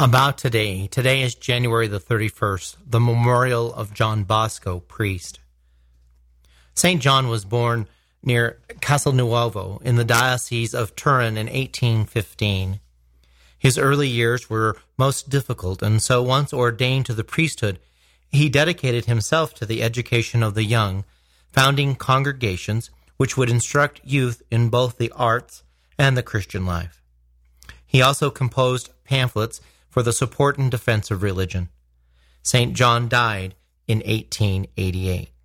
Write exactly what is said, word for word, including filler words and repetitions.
About today. Today is January the thirty-first, the memorial of John Bosco, priest. Saint John was born near Castelnuovo in the Diocese of Turin in eighteen fifteen. His early years were most difficult, and so once ordained to the priesthood, he dedicated himself to the education of the young, founding congregations which would instruct youth in both the arts and the Christian life. He also composed pamphlets for the support and defense of religion. Saint John died in eighteen eighty-eight.